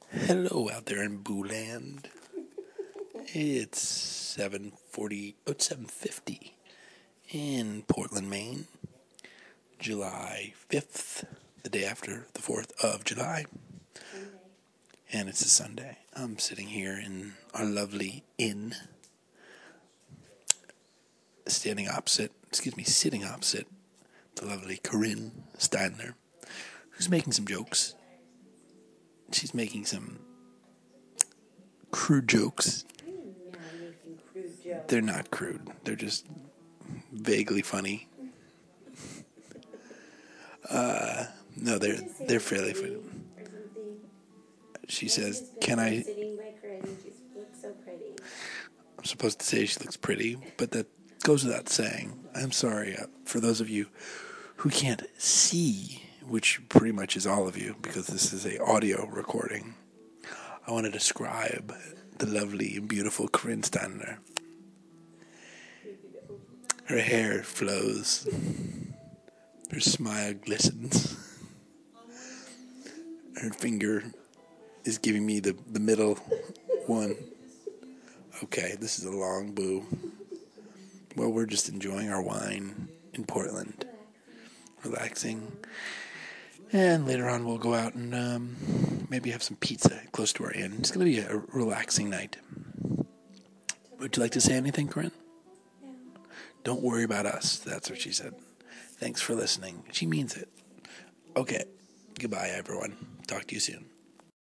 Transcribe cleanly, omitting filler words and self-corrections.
Hello out there in Booland. It's 7:40. Oh, it's 7:50 in Portland, Maine. July 5th, the day after the 4th of July. And it's a Sunday. I'm sitting here in our lovely inn, sitting opposite the lovely Corinne Steiner, who's making some jokes. She's making some crude jokes. They're not crude. They're just vaguely funny. No, they're fairly funny. She says, "Can I?" I'm supposed to say she looks pretty, but that goes without saying. I'm sorry for those of you who can't see, which pretty much is all of you, because this is a audio recording. I want to describe the lovely and beautiful Corinne Steiner. Her hair flows. Her smile glistens. Her finger is giving me the middle one. Okay, this is a long boo. Well, we're just enjoying our wine in Portland. Relaxing. And later on we'll go out and maybe have some pizza close to our inn. It's going to be a relaxing night. Would you like to say anything, Corinne? No. Don't worry about us. That's what she said. Thanks for listening. She means it. Okay. Goodbye, everyone. Talk to you soon.